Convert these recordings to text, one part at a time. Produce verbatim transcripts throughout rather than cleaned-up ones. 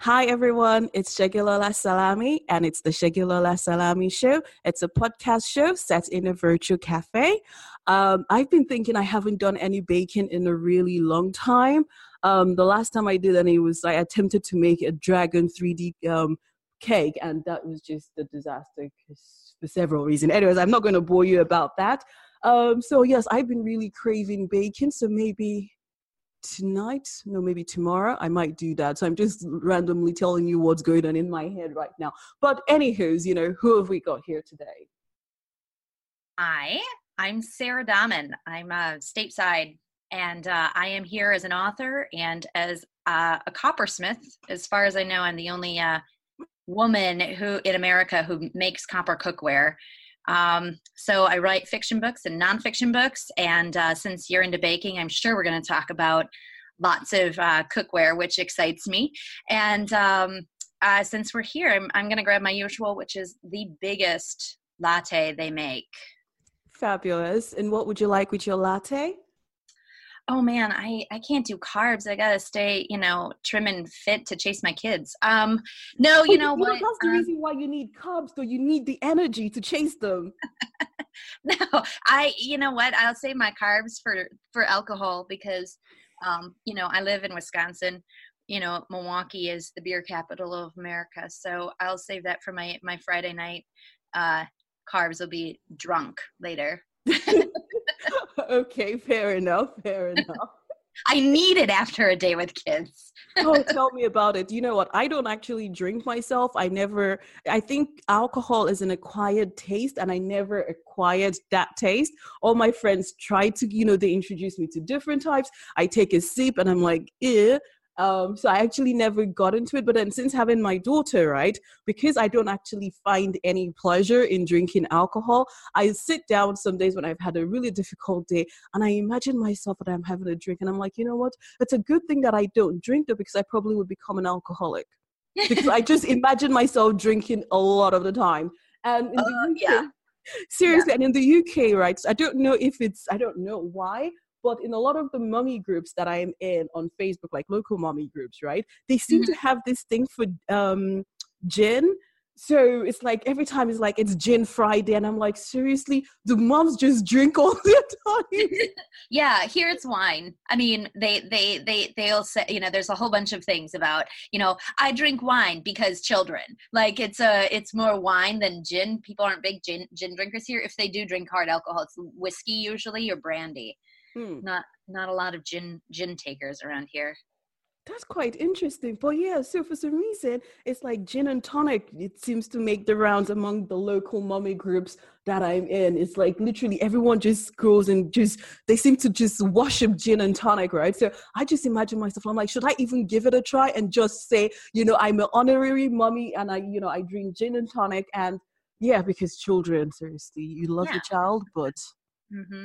Hi, everyone. It's Segilola Salami, and it's the Segilola Salami Show. It's a podcast show set in a virtual cafe. Um, I've been thinking I haven't done any baking in a really long time. Um, the last time I did any was I attempted to make a dragon three D um, cake, and that was just a disaster 'cause- for several reasons. Anyways, I'm not going to bore you about that. Um, so, yes, I've been really craving baking, so maybe tonight, no, maybe tomorrow, I might do that. So I'm just randomly telling you what's going on in my head right now. But anywho's, you know, who have we got here today? Hi, I'm Sarah Dahman. I'm uh, stateside, and uh, I am here as an author and as uh, a coppersmith. As far as I know, I'm the only uh, woman who in America who makes copper cookware. Um, so I write fiction books and nonfiction books, and uh, since you're into baking, I'm sure we're going to talk about lots of uh, cookware, which excites me. And um, uh, since we're here, I'm, I'm going to grab my usual, which is the biggest latte they make. Fabulous. And what would you like with your latte? Oh man, I, I can't do carbs. I gotta stay, you know, trim and fit to chase my kids. Um, no, you Oh, know you know, what? that's the Um, reason why you need carbs, though. You need the energy to chase them. no, I, you know what? I'll save my carbs for, for alcohol because, um, you know, I live in Wisconsin. You know, Milwaukee is the beer capital of America. So I'll save that for my, my Friday night. Uh, carbs will be drunk later. Okay, fair enough, fair enough. I need it after a day with kids. Oh, tell me about it. You know what? I don't actually drink myself. I never, I think alcohol is an acquired taste, and I never acquired that taste. All my friends try to, you know, they introduce me to different types. I take a sip and I'm like, ew. Um, so I actually never got into it. But then since having my daughter, right, because I don't actually find any pleasure in drinking alcohol, I sit down some days when I've had a really difficult day and I imagine myself that I'm having a drink and I'm like, you know what? It's a good thing that I don't drink though, because I probably would become an alcoholic. Because I just imagine myself drinking a lot of the time. And in Uh, the U K, yeah. seriously, Yeah. and in the U K, right, so I don't know if it's, I don't know why, but in a lot of the mommy groups that I'm in on Facebook, like local mommy groups, right, they seem to Mhm. have this thing for um, gin. So it's like every time it's like it's gin Friday, and I'm like, seriously, do moms just drink all the time? Yeah, here it's wine. I mean, they they they they'll say, you know, there's a whole bunch of things about, you know, I drink wine because children. Like it's a it's more wine than gin. People aren't big gin gin drinkers here. If they do drink hard alcohol, it's whiskey usually or brandy. Hmm. Not not a lot of gin gin takers around here. That's quite interesting. But yeah, so for some reason, it's like gin and tonic. It seems to make the rounds among the local mommy groups that I'm in. It's like literally everyone just goes and just, they seem to just worship gin and tonic, right? So I just imagine myself, I'm like, should I even give it a try and just say, you know, I'm an honorary mommy and I, you know, I drink gin and tonic. And yeah, because children, seriously, you love Yeah. your child, but Mm-hmm.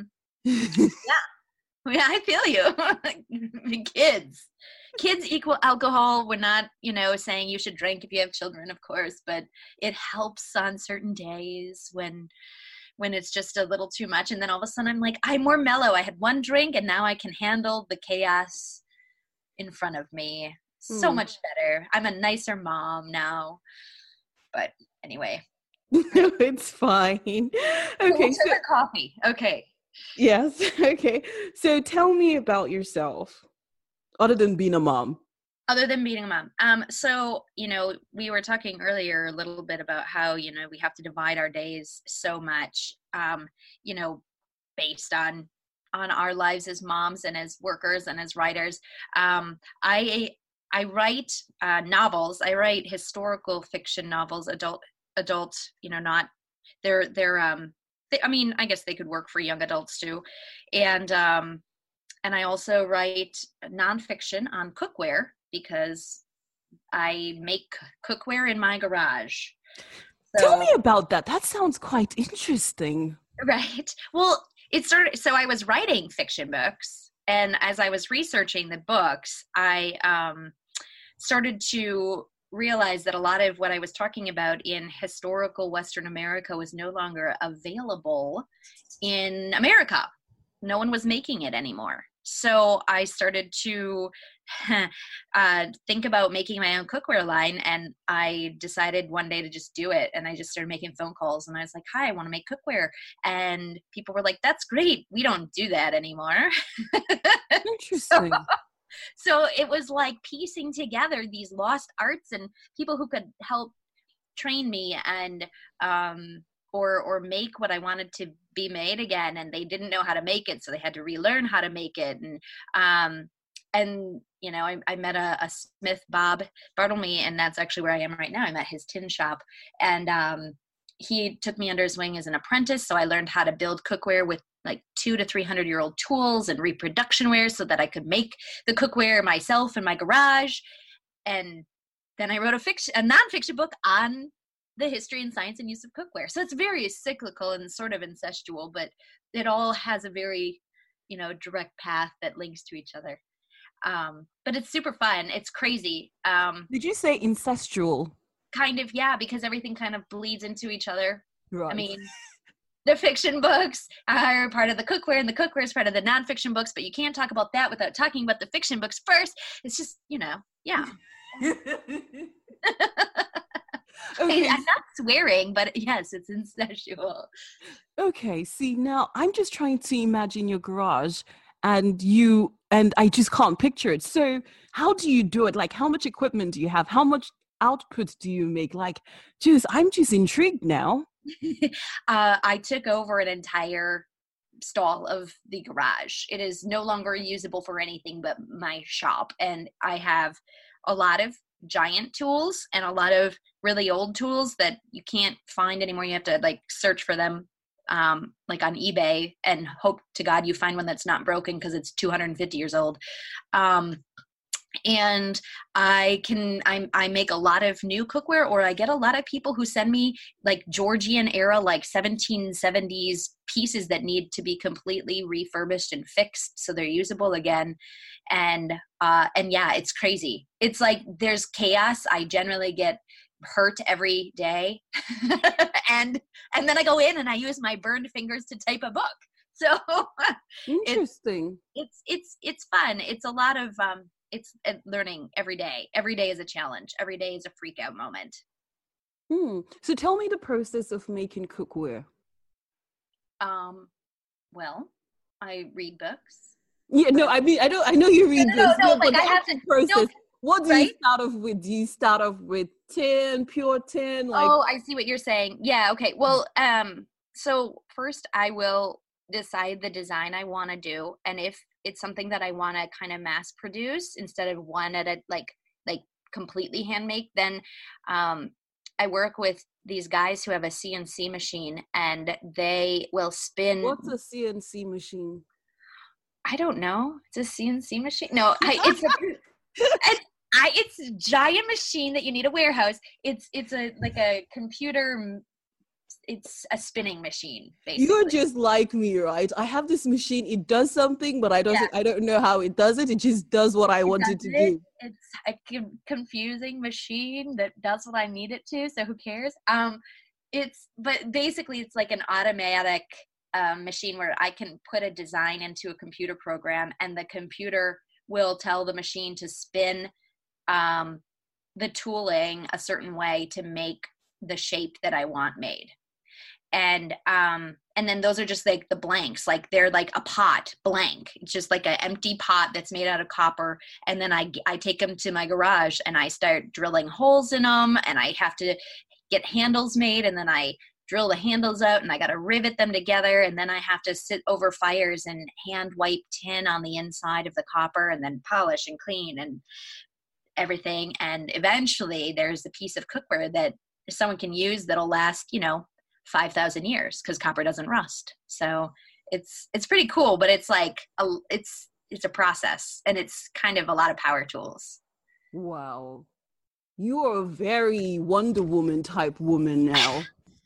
Yeah. Yeah, I feel you. Kids. Kids equal alcohol. We're not, you know, saying you should drink if you have children, of course, but it helps on certain days when when it's just a little too much. And then all of a sudden I'm like, I'm more mellow. I had one drink and now I can handle the chaos in front of me so Hmm. much better. I'm a nicer mom now. But anyway. It's fine. Okay, so Filter coffee. Okay. yes. Okay. So tell me about yourself, other than being a mom. Other than being a mom. Um, so, you know, we were talking earlier a little bit about how, you know, we have to divide our days so much, um, you know, based on on our lives as moms and as workers and as writers. Um, I I write uh, novels. I write historical fiction novels, adult adult, you know, not they're they're um they, I mean, I guess they could work for young adults too. And um and I also write nonfiction on cookware because I make cookware in my garage. Tell me So, about that. That sounds quite interesting. right. Well, it started, so I was writing fiction books. And as I was researching the books, I um, started to realize that a lot of what I was talking about in historical Western America was no longer available in America. No one was making it anymore. so I started to uh, think about making my own cookware line, and I decided one day to just do it. And I just started making phone calls, and I was like, hi, I want to make cookware. And people were like, that's great. We don't do that anymore. Interesting. so, so it was like piecing together these lost arts and people who could help train me and um, or or make what I wanted to be made again, and they didn't know how to make it, so they had to relearn how to make it. And um and you know I, I met a, a Smith, Bob Bartlemy, and that's actually where I am right now. I'm at his tin shop, and um he took me under his wing as an apprentice, so I learned how to build cookware with like two to three hundred year old tools and reproduction ware so that I could make the cookware myself in my garage. And then I wrote a fiction a nonfiction book on the history and science and use of cookware. So it's very cyclical and sort of incestual, but it all has a very, you know, direct path that links to each other. Um, but it's super fun. It's crazy. Um, Did you say incestual? Kind of, yeah, because everything kind of bleeds into each other. Right. I mean, the fiction books are part of the cookware, and the cookware is part of the nonfiction books, but you can't talk about that without talking about the fiction books first. It's just, you know, yeah. Okay. I'm not swearing, but yes, it's incestual. Okay, see, now I'm just trying to imagine your garage and you, and I just can't picture it. So how do you do it? Like, how much equipment do you have? How much output do you make? Like, just, I'm just intrigued now. uh, I took over an entire stall of the garage. It is no longer usable for anything but my shop. And I have a lot of giant tools and a lot of really old tools that you can't find anymore. You have to like search for them um, like on eBay and hope to God you find one that's not broken because it's two hundred fifty years old. Um, and I can, I, I make a lot of new cookware, or I get a lot of people who send me like Georgian era, like seventeen seventies pieces that need to be completely refurbished and fixed so they're usable again. And, uh, and yeah, it's crazy. It's like, there's chaos. I generally get hurt every day. and, and then I go in and I use my burned fingers to type a book. So interesting. It's, it's, it's, it's fun. It's a lot of, um, it's learning every day. Every day is a challenge. Every day is a freak out moment. Hmm. So tell me the process of making cookware. Um, well, I read books. Yeah, no, I mean, I don't, I know you read no, no, books. no, No, like but I have to process. no, What do right? you start off with? Do you start off with tin, pure tin? Like, oh, I see what you're saying. Yeah. Okay. Well, um, so first I will decide the design I want to do, and if it's something that I want to kind of mass produce instead of one at a like like completely hand make, then um, I work with these guys who have a C N C machine, and they will spin. What's a C N C machine? I don't know. It's a C N C machine. No, I, it's a it's, I, it's a giant machine that you need a warehouse. It's it's a like a computer. It's a spinning machine, basically. You're just like me, right? I have this machine. It does something, but I don't. Yeah. I don't know how it does it. It just does what I it want it to it. do. It's a com- confusing machine that does what I need it to. So who cares? Um, it's but basically it's like an automatic um, machine where I can put a design into a computer program, and the computer will tell the machine to spin um, the tooling a certain way to make the shape that I want made. And um, and then those are just like the blanks, like they're like a pot blank. It's just like an empty pot that's made out of copper. And then I, I take them to my garage and I start drilling holes in them, and I have to get handles made, and then I drill the handles out and I got to rivet them together. And then I have to sit over fires and hand wipe tin on the inside of the copper, and then polish and clean and everything. And eventually there's a piece of cookware that someone can use that'll last, you know, five thousand years, because copper doesn't rust. So it's, it's pretty cool, but it's like, a, it's, it's a process, and it's kind of a lot of power tools. Wow. You are a very Wonder Woman type woman now.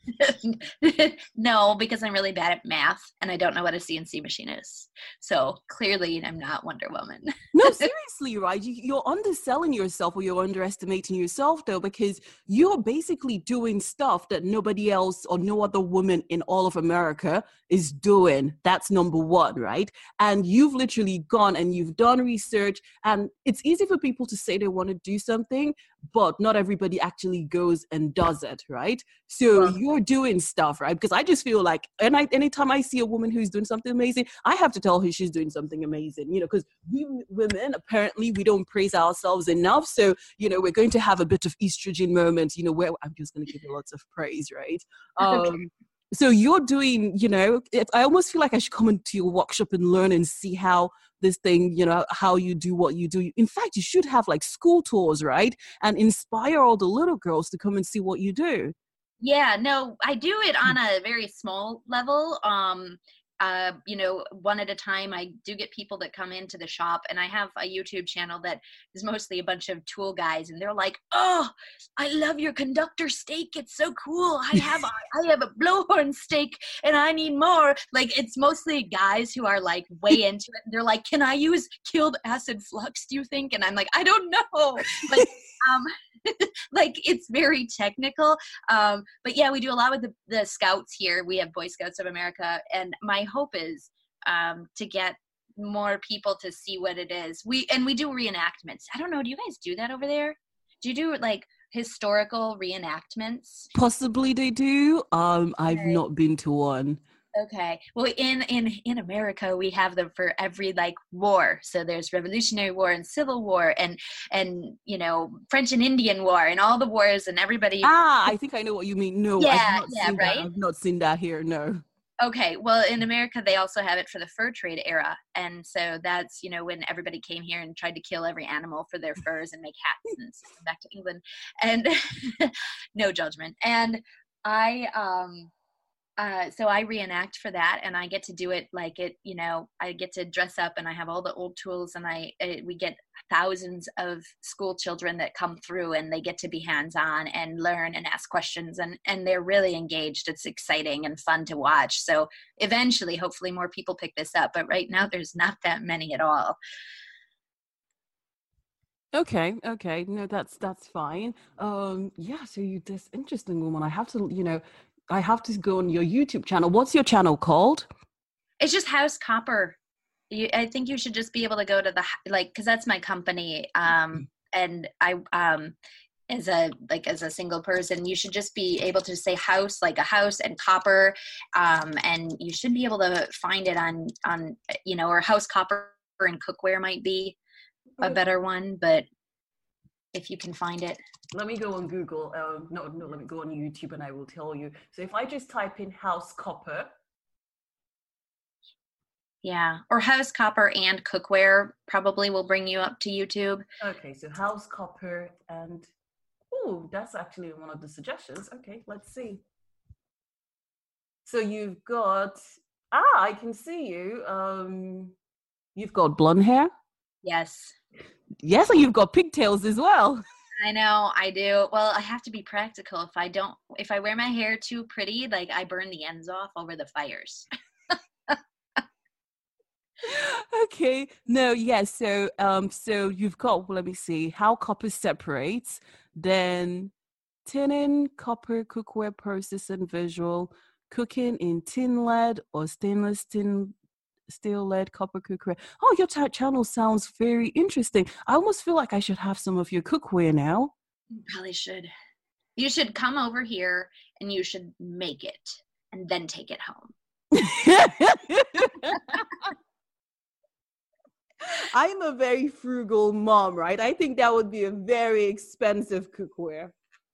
No, because I'm really bad at math and I don't know what a C N C machine is. So clearly I'm not Wonder Woman. No, seriously, right? You, you're underselling yourself or you're underestimating yourself, though, because you're basically doing stuff that nobody else or no other woman in all of America is doing. That's number one, right? And you've literally gone and you've done research, and it's easy for people to say they want to do something, but not everybody actually goes and does it, right? So Well, you're doing stuff, right? Because I just feel like, and I, anytime I see a woman who's doing something amazing, I have to tell her she's doing something amazing, you know, because we women, apparently we don't praise ourselves enough. So, you know, we're going to have a bit of estrogen moment, you know, where I'm just going to give you lots of praise, right? okay. Um, so you're doing, you know, it, I almost feel like I should come into your workshop and learn and see how this thing, you know, how you do what you do. In fact, you should have like school tours, right? And inspire all the little girls to come and see what you do. Yeah, no, I do it on a very small level. Um, uh, you know, one at a time. I do get people that come into the shop, and I have a YouTube channel that is mostly a bunch of tool guys, and they're like, "Oh, I love your conductor stake. It's so cool. I have a, I have a blowhorn stake, and I need more." Like, it's mostly guys who are like way into it. They're like, "Can I use killed acid flux, do you think?" And I'm like, "I don't know." Like, um, like it's very technical. Um, but yeah, we do a lot with the, the scouts here. We have Boy Scouts of America, and my hope is um, to get more people to see what it is. We and we do reenactments. I don't know. Do you guys do that over there? Do you do like historical reenactments? Possibly they do. Um, I've Okay. not been to one. Okay. Well, in in in America, we have them for every like war. So there's Revolutionary War and Civil War and and you know French and Indian War and all the wars and everybody. Ah, I think I know what you mean. No, I've Yeah, not yeah, seen that. right. I've not seen that here. No. Okay, well, in America, they also have it for the fur trade era. And so that's, you know, when everybody came here and tried to kill every animal for their furs and make hats and send them back to England. And no judgment. And I, um, uh, so I reenact for that, and I get to do it like it, you know, I get to dress up, and I have all the old tools, and I, it, we get thousands of school children that come through, and they get to be hands-on and learn and ask questions, and, and they're really engaged. It's exciting and fun to watch. So eventually, hopefully more people pick this up, but right now there's not that many at all. Okay, okay. No, that's that's fine. Um, yeah, so you this interesting woman. I have to, you know, I have to go on your YouTube channel. What's your channel called? It's just House Copper. You, I think you should just be able to go to the, like, because that's my company. Um, and I, um, as a, like, as a single person, you should just be able to say house, like a house, and copper. Um, and you should be able to find it on, on, you know, or House Copper and Cookware might be a better one, but if you can find it. Let me go on Google. Um, no, no, let me go on YouTube and I will tell you. So if I just type in House Copper. Yeah, or House Copper and Cookware probably will bring you up to YouTube. Okay, so House Copper and, oh, that's actually one of the suggestions. Okay, let's see. So you've got, ah, I can see you. Um, you've got blonde hair. Yes. Yes, and you've got pigtails as well. I know, I do. Well, I have to be practical. If I don't, if I wear my hair too pretty, like I burn the ends off over the fires. Okay. No, yes. So, um, so you've got, well, let me see, how copper separates, then tinning, copper, cookware, process, and visual, cooking in tin lead or stainless tin, steel lead, copper cookware. Oh, your t- channel sounds very interesting. I almost feel like I should have some of your cookware now. You probably should. You should come over here and you should make it and then take it home. I'm a very frugal mom, right? I think that would be a very expensive cookware.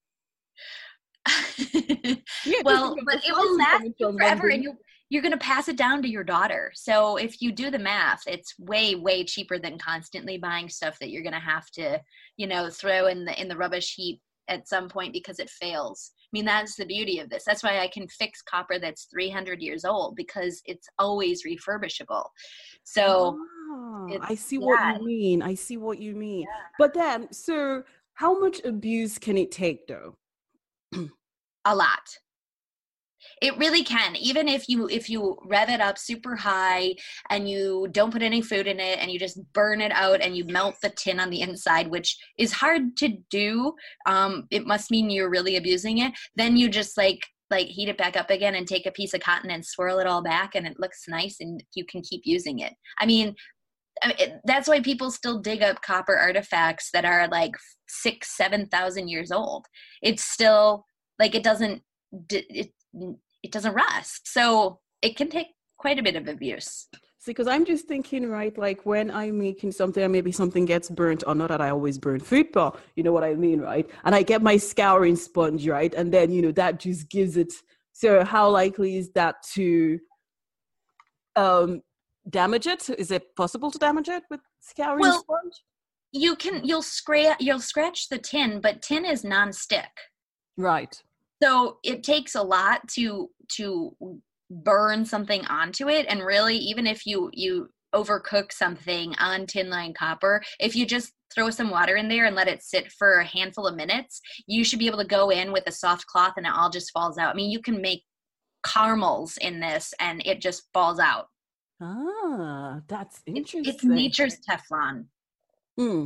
Yeah, well, but it will last you forever, and you you're going to pass it down to your daughter. So if you do the math, it's way, way cheaper than constantly buying stuff that you're going to have to, you know, throw in the in the rubbish heap at some point because it fails. I mean, that's the beauty of this. That's why I can fix copper that's three hundred years old, because it's always refurbishable. So oh, I see yeah. what you mean. I see what you mean. Yeah. But then, so how much abuse can it take, though? A lot. It really can. Even if you if you rev it up super high and you don't put any food in it and you just burn it out and you melt the tin on the inside, which is hard to do. Um, it must mean you're really abusing it. Then you just like like heat it back up again and take a piece of cotton and swirl it all back and it looks nice and you can keep using it. I mean, I mean that's why people still dig up copper artifacts that are like six, seven thousand years old. It's still like it doesn't it it doesn't rust. So it can take quite a bit of abuse. See, because I'm just thinking, right, like when I'm making something and maybe something gets burnt, or not that I always burn food, but you know what I mean, right? And I get my scouring sponge, right? And then, you know, that just gives it. So how likely is that to um, damage it? Is it possible to damage it with scouring well, sponge? You can, you'll scratch, you'll scratch the tin, but tin is non-stick. Right. So it takes a lot to to burn something onto it. And really, even if you you overcook something on tin line copper, if you just throw some water in there and let it sit for a handful of minutes, you should be able to go in with a soft cloth and it all just falls out. I mean, you can make caramels in this and it just falls out. Ah, that's interesting. It's, it's nature's Teflon. Hmm.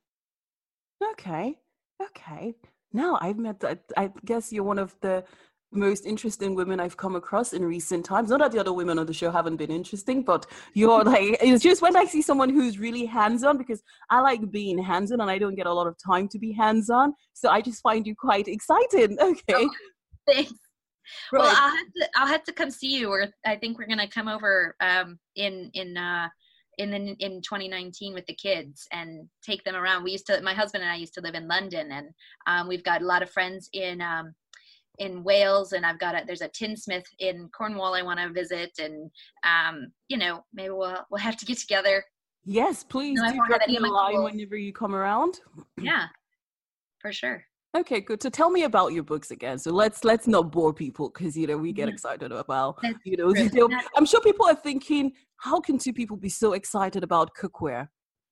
Okay. Okay. Now I've met, I, I guess you're one of the most interesting women I've come across in recent times. Not that the other women on the show haven't been interesting, but you're like, it's just when I see someone who's really hands-on, because I like being hands-on and I don't get a lot of time to be hands-on. So I just find you quite exciting. Okay. Oh, thanks. Right. Well, I'll have to, I'll have to come see you, or I think we're going to come over um, in, in, uh, in the, in twenty nineteen with the kids and take them around. We used to, my husband and I used to live in London, and um, we've got a lot of friends in, um, in Wales, and I've got a, there's a tinsmith in Cornwall I want to visit, and um, you know, maybe we'll, we'll have to get together. Yes, please no, do drop me a line whenever you come around. Yeah, for sure. Okay, good. So tell me about your books again. So let's let's not bore people, because you know we get excited about That's you know. true. I'm sure people are thinking, how can two people be so excited about cookware?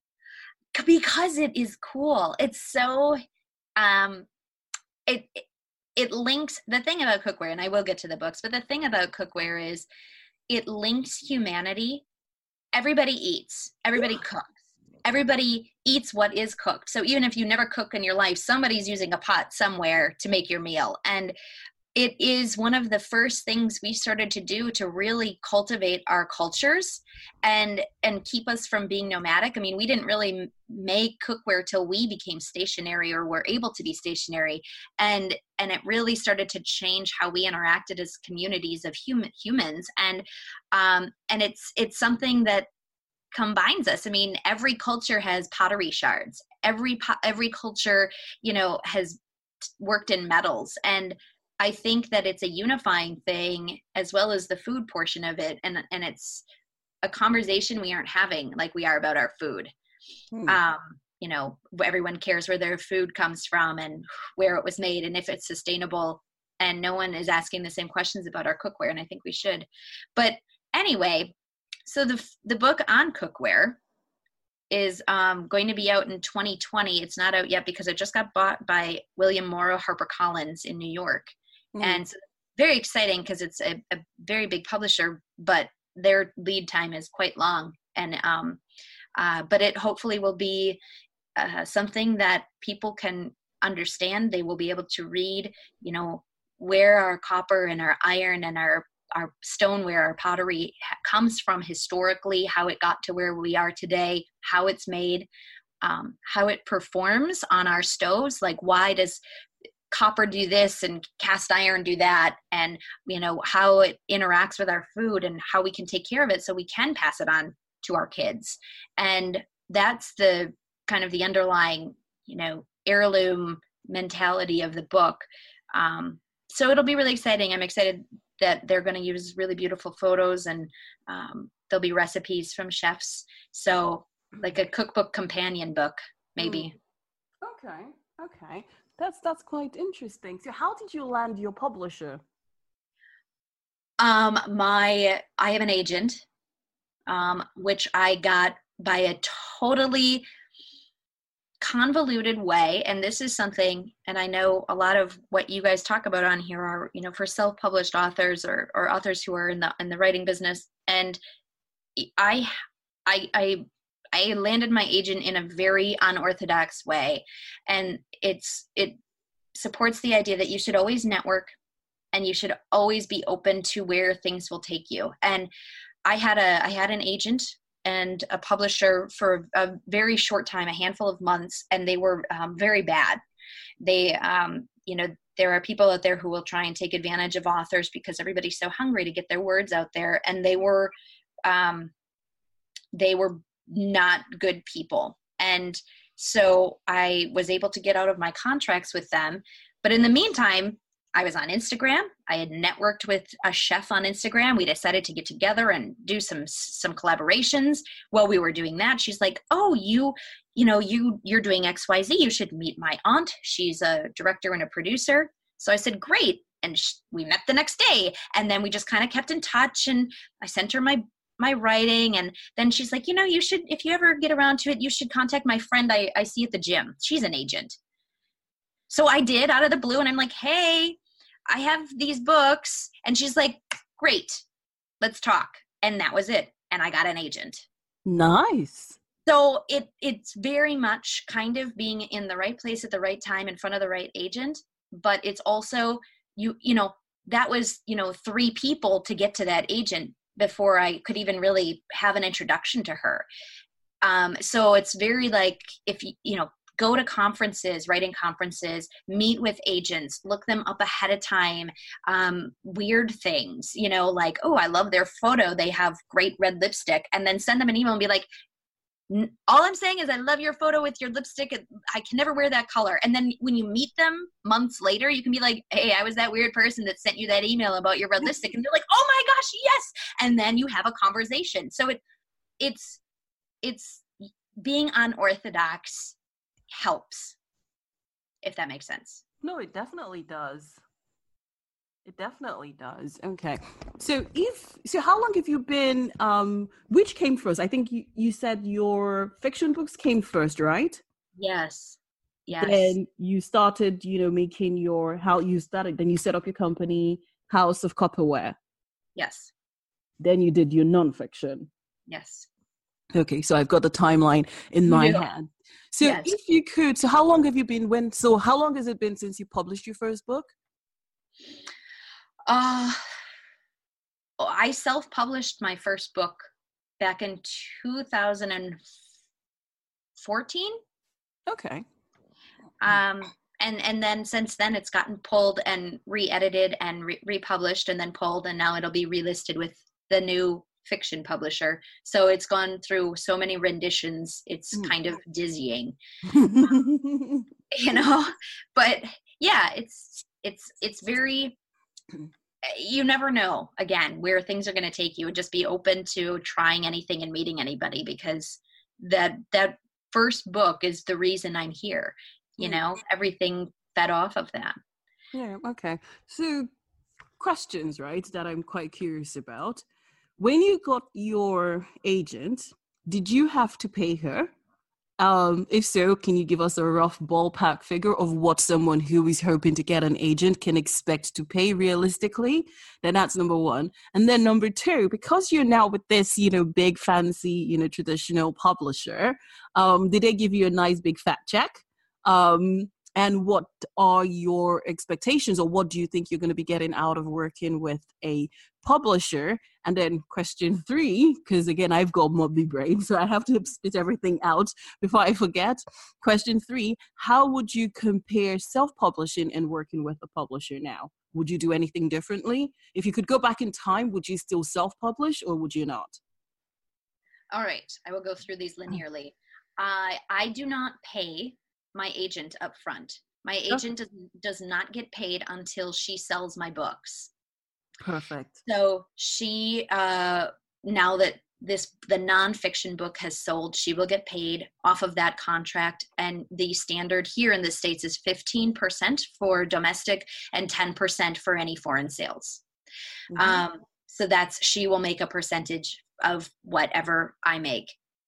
Because it is cool. It's so um, it, it it links the thing about cookware, and I will get to the books. But the thing about cookware is it links humanity. Everybody eats. Everybody cooks. Everybody eats what is cooked. So even if you never cook in your life, somebody's using a pot somewhere to make your meal. And it is one of the first things we started to do to really cultivate our cultures and and keep us from being nomadic. I mean, we didn't really make cookware till we became stationary or were able to be stationary. And and it really started to change how we interacted as communities of human humans. And um, and it's it's something that combines us. I mean, every culture has pottery shards. Every po- every culture, you know, has worked in metals. And I think that it's a unifying thing as well as the food portion of it. And, and it's a conversation we aren't having like we are about our food. Hmm. Um, you know, everyone cares where their food comes from and where it was made and if it's sustainable. And no one is asking the same questions about our cookware. And I think we should. But anyway, so the the book on cookware is um, going to be out in twenty twenty. It's not out yet because it just got bought by William Morrow HarperCollins in New York. Mm. And so very exciting because it's a, a very big publisher, but their lead time is quite long. And um, uh, but it hopefully will be uh, something that people can understand. They will be able to read, you know, where our copper and our iron and our our stoneware, our pottery comes from historically, how it got to where we are today, how it's made, um, how it performs on our stoves. Like, why does copper do this and cast iron do that? And, you know, how it interacts with our food and how we can take care of it so we can pass it on to our kids. And that's the kind of the underlying, you know, heirloom mentality of the book. Um, so it'll be really exciting. I'm excited that they're going to use really beautiful photos and um, there'll be recipes from chefs. So like a cookbook companion book, maybe. Okay. Okay. That's, that's quite interesting. So how did you land your publisher? Um, my, I have an agent, um, which I got by a totally convoluted way, and this is something, and I know a lot of what you guys talk about on here are, you know, for self-published authors or, or authors who are in the in the writing business. And I, I, I, I landed my agent in a very unorthodox way, and it's it supports the idea that you should always network, and you should always be open to where things will take you. And I had a I had an agent and a publisher for a very short time, a handful of months, and they were um, very bad. They, um, you know, there are people out there who will try and take advantage of authors because everybody's so hungry to get their words out there, and they were, um, they were not good people. And so I was able to get out of my contracts with them. But in the meantime, I was on Instagram. I had networked with a chef on Instagram. We decided to get together and do some some collaborations. While we were doing that, she's like, "Oh, you, you know, you you're doing X Y Z. You should meet my aunt. She's a director and a producer." So I said, "Great." And sh- we met the next day, and then we just kind of kept in touch. And I sent her my my writing, and then she's like, "You know, you should, if you ever get around to it, you should contact my friend I, I see at the gym. She's an agent." So I did, out of the blue, and I'm like, "Hey, I have these books." And she's like, "Great, let's talk." And that was it. And I got an agent. Nice. So it it's very much kind of being in the right place at the right time in front of the right agent. But it's also, you, you know, that was, you know, three people to get to that agent before I could even really have an introduction to her. Um, so it's very like, if you, you know, go to conferences, writing conferences, meet with agents, look them up ahead of time. Um, weird things, you know, like, "Oh, I love their photo. They have great red lipstick." And then send them an email and be like, "All I'm saying is I love your photo with your lipstick. I can never wear that color." And then when you meet them months later, you can be like, "Hey, I was that weird person that sent you that email about your red lipstick." And they're like, "Oh my gosh, yes." And then you have a conversation. So it, it's, it's being unorthodox helps, if that makes sense. No, it definitely does. It definitely does. Okay. So if, so how long have you been, um, which came first? I think you, you said your fiction books came first, right? Yes. Yes. Then you started, you know, making your, how you started, then you set up your company, House of Copperware. Yes. Then you did your nonfiction. Yes. Okay. So I've got the timeline in my Yeah. hand. So Yes. if you could, so how long have you been, when, so how long has it been since you published your first book? Uh, I self-published my first book back in two thousand fourteen. Okay. Um, and, and then since then it's gotten pulled and re-edited and re- republished and then pulled, and now it'll be relisted with the new fiction publisher. So it's gone through so many renditions. It's Mm. kind of dizzying, you know, but yeah, it's, it's, it's very, you never know again where things are going to take you, and just be open to trying anything and meeting anybody, because that, that first book is the reason I'm here. You know, everything fed off of that. Yeah. Okay. So questions, right, that I'm quite curious about. When you got your agent, did you have to pay her? Um, if so, can you give us a rough ballpark figure of what someone who is hoping to get an agent can expect to pay realistically? Then that's number one. And then number two, because you're now with this, you know, big fancy, you know, traditional publisher, um, did they give you a nice big fat check? Um, and what are your expectations, or what do you think you're going to be getting out of working with a publisher? And then question three, because again, I've got motley brain, so I have to spit everything out before I forget. Question three, how would you compare self-publishing and working with a publisher now? Would you do anything differently? If you could go back in time, would you still self-publish or would you not? All right, I will go through these linearly. I I do not pay my agent up front. My agent does, does not get paid until she sells my books. Perfect. So she, uh, now that this, the nonfiction book has sold, she will get paid off of that contract. And the standard here in the States is fifteen percent for domestic and ten percent for any foreign sales. Mm-hmm. Um, so that's, she will make a percentage of whatever I make.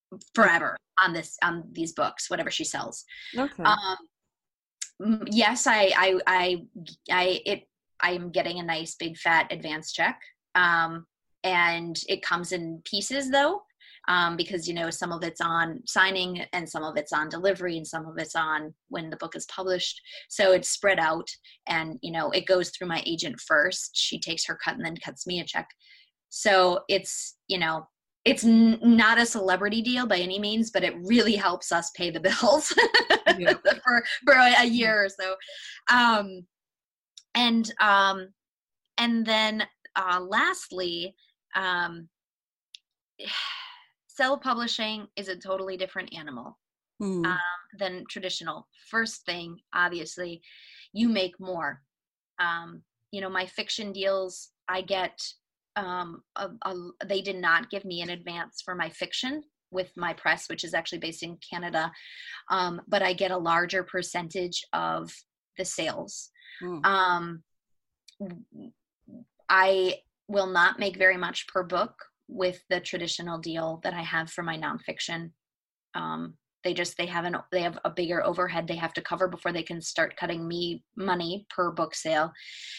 forever on this, on these books, whatever she sells. Okay. Um, yes, I, I, I, I, it, I'm getting a nice big fat advance check. Um, and it comes in pieces though. Um, because, you know, some of it's on signing and some of it's on delivery and some of it's on when the book is published. So it's spread out, and, you know, it goes through my agent first. She takes her cut and then cuts me a check. So it's, you know, it's n- not a celebrity deal by any means, but it really helps us pay the bills yeah. for, for a, a year or so. Um, and, um, and then, uh, lastly, um, self-publishing is a totally different animal mm. um, than traditional. First thing, obviously, you make more. Um, you know, my fiction deals, I get, um, a, a, they did not give me an advance for my fiction with my press, which is actually based in Canada. Um, but I get a larger percentage of the sales. Mm. Um, I will not make very much per book with the traditional deal that I have for my nonfiction. Um, they just, they have an, they have a bigger overhead they have to cover before they can start cutting me money per book sale.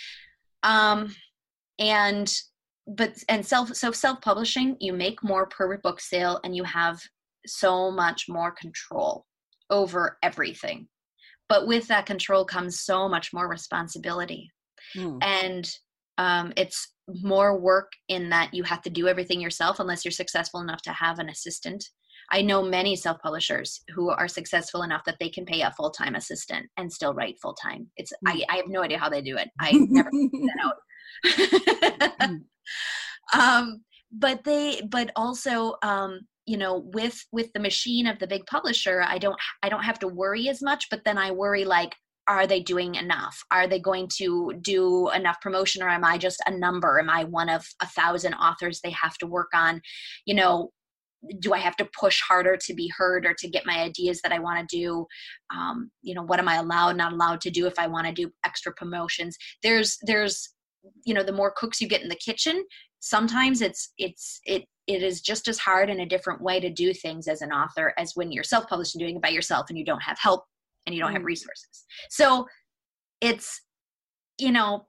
Um, and, but, and self, so self-publishing, you make more per book sale and you have so much more control over everything. But with that control comes so much more responsibility. Mm. And um, it's more work in that you have to do everything yourself unless you're successful enough to have an assistant. I know many self-publishers who are successful enough that they can pay a full-time assistant and still write full-time. It's mm. I, I have no idea how they do it. I never figured that out. um, but they, but also, um, you know, with with the machine of the big publisher, I don't I don't have to worry as much. But then I worry, like, are they doing enough? Are they going to do enough promotion, or am I just a number? Am I one of a thousand authors they have to work on? You know, do I have to push harder to be heard or to get my ideas that I want to do? Um, you know, what am I allowed, not allowed to do if I want to do extra promotions? There's, there's, you know, the more cooks you get in the kitchen, sometimes it's, it's, it, it is just as hard in a different way to do things as an author as when you're self-published and doing it by yourself and you don't have help and you don't have resources. So it's, you know,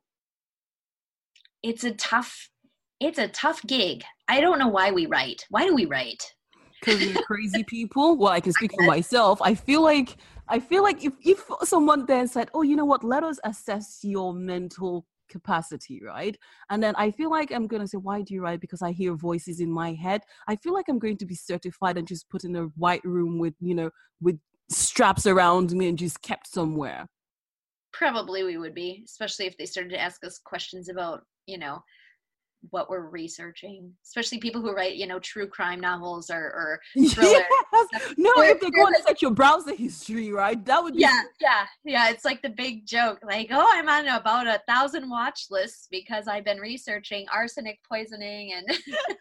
it's a tough, it's a tough gig. I don't know why we write. Why do we write? Because we're crazy people. Well, I can speak for myself. I feel like, I feel like if, if someone then said, oh, you know what, let us assess your mental capacity, right? And then I feel like I'm going to say, why do you write? Because I hear voices in my head. I feel like I'm going to be certified and just put in a white room with, you know, with straps around me and just kept somewhere. Probably we would be, especially if they started to ask us questions about, you know, what we're researching, especially people who write, you know, true crime novels or, or thrillers. Yes. No, we're, if they're going to search your browser history, right? That would be. Yeah, yeah, yeah. It's like the big joke, like, oh, I'm on about a thousand watch lists because I've been researching arsenic poisoning and.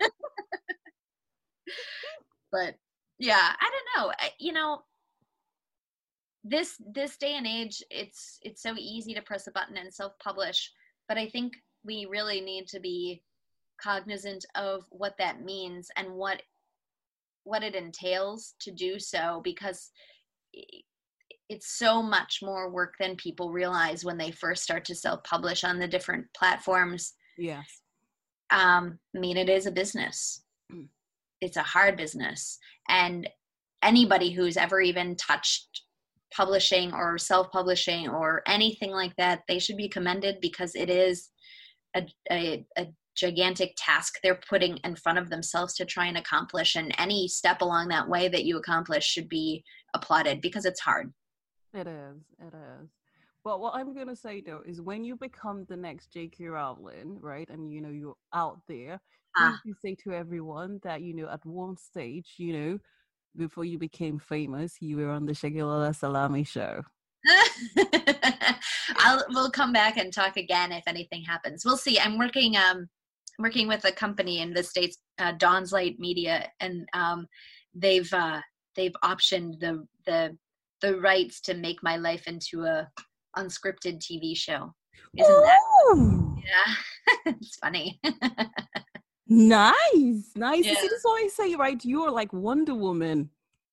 But yeah, I don't know. I, you know, this this day and age, it's it's so easy to press a button and self-publish, but I think we really need to be cognizant of what that means and what what it entails to do so, because it's so much more work than people realize when they first start to self-publish on the different platforms. Yes. Um, I mean, it is a business. It's a hard business. And anybody who's ever even touched publishing or self-publishing or anything like that, they should be commended, because it is a, a, a gigantic task they're putting in front of themselves to try and accomplish, and any step along that way that you accomplish should be applauded, because it's hard. It is, it is. But what I'm going to say though is, when you become the next J K Rowling, right, and you know you're out there, ah. you say to everyone that, you know, at one stage, you know, before you became famous, you were on the Segilola Salami show. I'll we'll come back and talk again if anything happens. We'll see. I'm working um working with a company in the States, uh, Dawn's Light Media, and um they've uh they've optioned the the the rights to make my life into a unscripted T V show. Isn't Ooh. that yeah. It's funny. Nice, nice. Yeah. See, this is what I say, right? You're like Wonder Woman.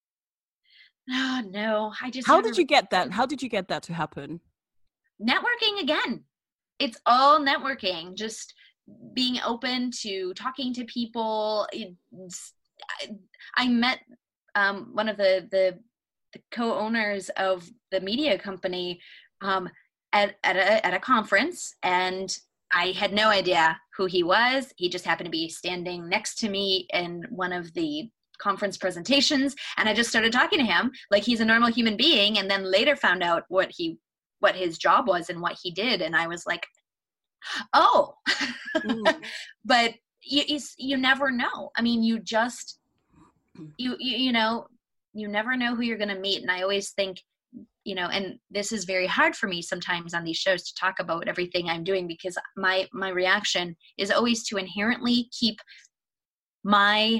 Oh, no, I just. How did you get that? How did you get that to happen? Networking again. It's all networking. Just being open to talking to people. It's, I, I met um, one of the, the the co-owners of the media company um, at at a, at a conference, and I had no idea who he was. He just happened to be standing next to me in one of the conference presentations, and I just started talking to him like he's a normal human being, and then later found out what he what his job was and what he did, and I was like, oh. Mm. But you, you you never know. I mean, you just you you, you know you never know who you're going to meet, and I always think, you know, and this is very hard for me sometimes on these shows to talk about everything I'm doing, because my my reaction is always to inherently keep my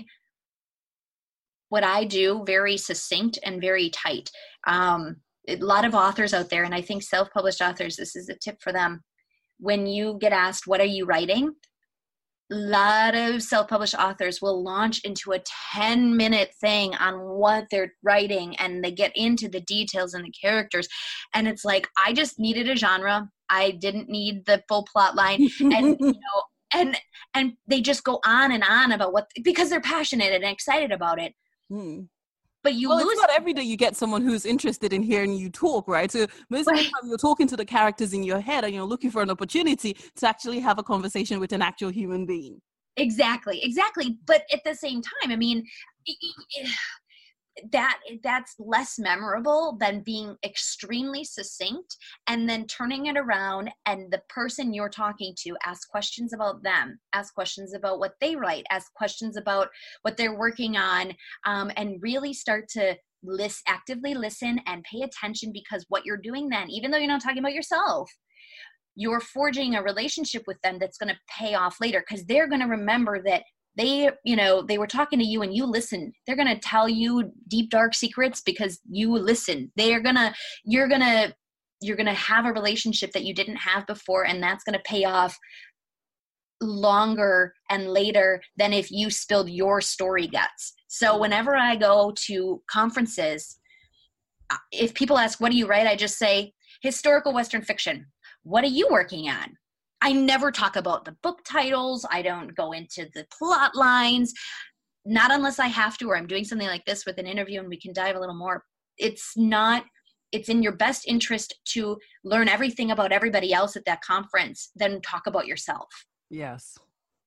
what I do very succinct and very tight. Um, a lot of authors out there, and I think self-published authors, this is a tip for them. When you get asked, what are you writing? A lot of self-published authors will launch into a ten minute thing on what they're writing, and they get into the details and the characters. And it's like, I just needed a genre. I didn't need the full plot line. And, you know, and, and they just go on and on about what, because they're passionate and excited about it. Hmm. But you well, lose. It's not every day you get someone who's interested in hearing you talk, right? So most right. of the time you're talking to the characters in your head, and you're looking for an opportunity to actually have a conversation with an actual human being. Exactly, exactly. But at the same time, I mean, it, it, that that's less memorable than being extremely succinct and then turning it around, and the person you're talking to ask questions about them, ask questions about what they write, ask questions about what they're working on, um, and really start to list, actively listen and pay attention, because what you're doing then, even though you're not talking about yourself, you're forging a relationship with them that's going to pay off later, because they're going to remember that they, you know, they were talking to you and you listened. They're going to tell you deep, dark secrets because you listened. They're going to, you're going to, you're going to have a relationship that you didn't have before. And that's going to pay off longer and later than if you spilled your story guts. So whenever I go to conferences, if people ask, what do you write? I just say historical Western fiction. What are you working on? I never talk about the book titles. I don't go into the plot lines, not unless I have to, or I'm doing something like this with an interview and we can dive a little more. It's not, it's in your best interest to learn everything about everybody else at that conference than talk about yourself. Yes,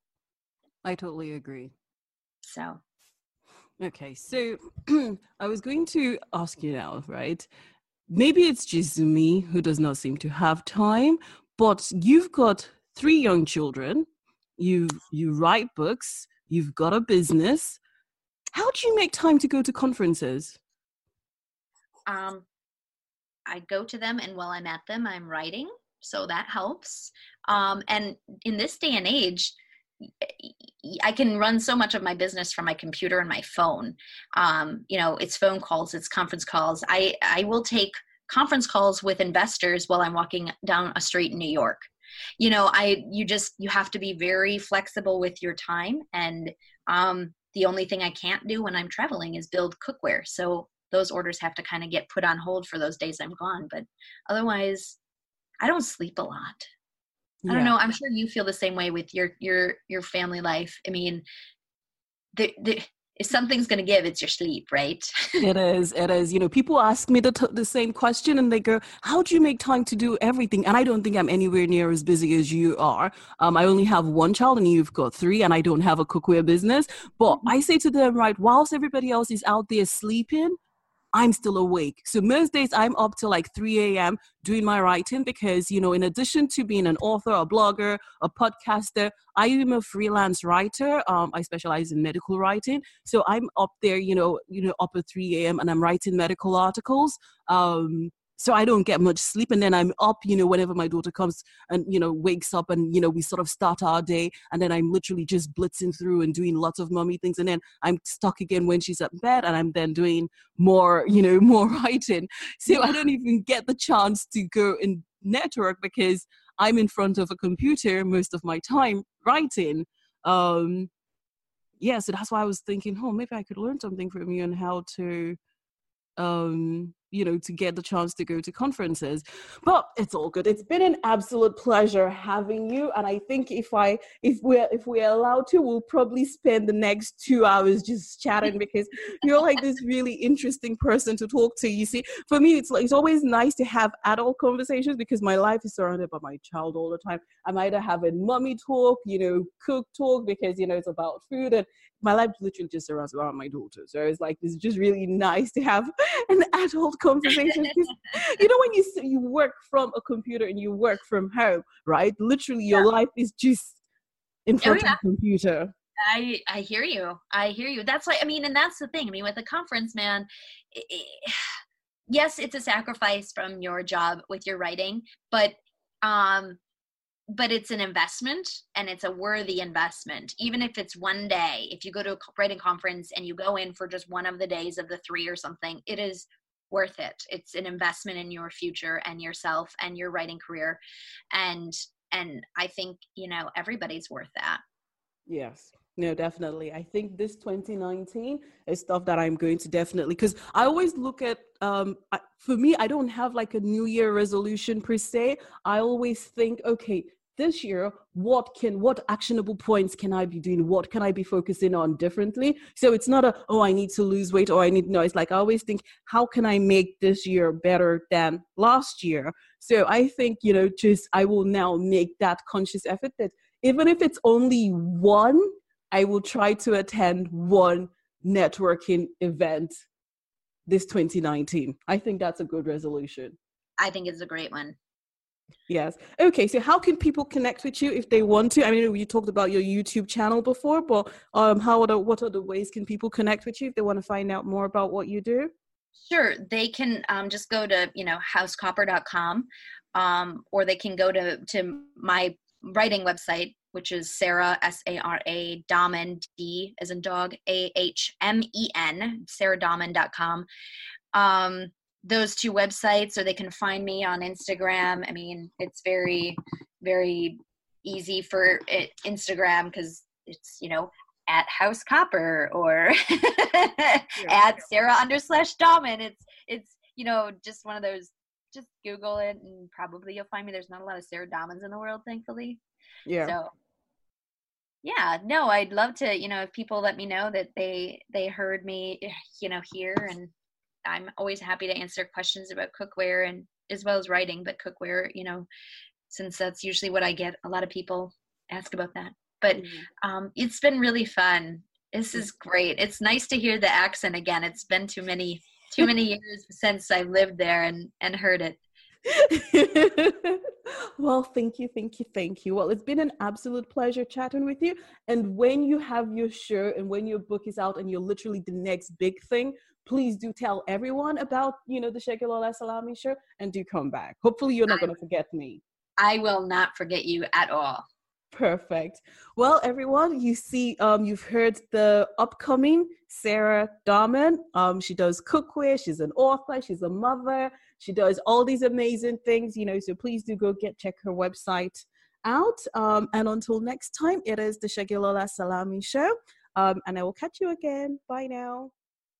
I totally agree. So. Okay, so I was going to ask you now, right? Maybe it's just me who does not seem to have time, but you've got three young children, you you write books, you've got a business. How do you make time to go to conferences? Um, I go to them, and while I'm at them, I'm writing, so that helps. Um, and in this day and age, I can run so much of my business from my computer and my phone. Um, you know, it's phone calls, it's conference calls. I, I will take conference calls with investors while I'm walking down a street in New York. You know, I, you just, you have to be very flexible with your time. And um, the only thing I can't do when I'm traveling is build cookware. So those orders have to kind of get put on hold for those days I'm gone. But otherwise, I don't sleep a lot. I don't yeah. know. I'm sure you feel the same way with your, your, your family life. I mean, the, the, if something's going to give, it's your sleep, right? It is. It is. You know, people ask me the, t- the same question, and they go, how do you make time to do everything? And I don't think I'm anywhere near as busy as you are. Um, I only have one child and you've got three, and I don't have a cookware business. But mm-hmm. I say to them, right, whilst everybody else is out there sleeping, I'm still awake. So most days I'm up till like three a.m. doing my writing because, you know, in addition to being an author, a blogger, a podcaster, I am a freelance writer. Um, I specialize in medical writing. So I'm up there, you know, you know, up at three a.m. and I'm writing medical articles. Um, so I don't get much sleep. And then I'm up, you know, whenever my daughter comes and, you know, wakes up and, you know, we sort of start our day. And then I'm literally just blitzing through and doing lots of mommy things. And then I'm stuck again when she's at bed and I'm then doing more, you know, more writing. So yeah. I don't even get the chance to go and network because I'm in front of a computer most of my time writing. Um, yeah, so that's why I was thinking, oh, maybe I could learn something from you on how to, um, you know, to get the chance to go to conferences. But it's all good. It's been an absolute pleasure having you. And I think if I, if we're, if we're allowed to, we'll probably spend the next two hours just chatting, because you're like this really interesting person to talk to. You see, for me, it's like, it's always nice to have adult conversations, because my life is surrounded by my child all the time. I'm either having mommy talk, you know, cook talk, because, you know, it's about food, and my life literally just surrounds around my daughter. So it's like, it's just really nice to have an adult conversation. You know, when you you work from a computer and you work from home, right? Literally, your yeah. life is just in front oh, yeah. of the computer. I I hear you. I hear you. That's why, I mean, and that's the thing. I mean, with a conference, man, it, it, yes, it's a sacrifice from your job with your writing, but um. but it's an investment, and it's a worthy investment. Even if it's one day, if you go to a writing conference and you go in for just one of the days of the three or something, it is worth it. It's an investment in your future and yourself and your writing career. And, and I think, you know, everybody's worth that. Yes. No, definitely. I think this twenty nineteen is stuff that I'm going to definitely, because I always look at, um, I, for me, I don't have like a New Year resolution per se. I always think, okay, this year, what can, what actionable points can I be doing? What can I be focusing on differently? So it's not a, oh, I need to lose weight, or I need, no, it's like, I always think, how can I make this year better than last year? So I think, you know, just, I will now make that conscious effort that even if it's only one, I will try to attend one networking event this twenty nineteen. I think that's a good resolution. I think it's a great one. Yes. Okay. So how can people connect with you if they want to? I mean, you talked about your YouTube channel before, but um, how are the, what are the ways can people connect with you if they want to find out more about what you do? Sure. They can um, just go to, you know, house copper dot com, um, or they can go to, to my writing website, which is Sarah, S A R A, Dahmen, D as in dog, A H M E N, sarah dahmen dot com. Um, those two websites, or they can find me on Instagram. I mean, it's very, very easy for it, Instagram, because it's, you know, at House Copper, or yeah. at Sarah under slash Dahmen. It's, it's, you know, just one of those, just Google it and probably you'll find me. There's not a lot of Sarah Dahmens in the world, thankfully. Yeah. So yeah, no, I'd love to, you know, if people let me know that they, they heard me, you know, here, and I'm always happy to answer questions about cookware, and as well as writing, but cookware, you know, since that's usually what I get. A lot of people ask about that, but mm-hmm. um, it's been really fun. This is great. It's nice to hear the accent again. It's been too many, too many years since I lived there and, and heard it. Well, thank you, thank you, thank you. Well, it's been an absolute pleasure chatting with you. And when you have your show and when your book is out and you're literally the next big thing, please do tell everyone about, you know, the Segilola Salami show, and do come back. Hopefully you're not going to forget me. I will not forget you at all. Perfect. Well, everyone, you see, um, you've heard the upcoming Sarah Dahmen. Um, she does cookware. She's an author. She's a mother. She does all these amazing things, you know, so please do go get, check her website out. Um, and until next time, it is the Segilola Salami show. Um, and I will catch you again. Bye now.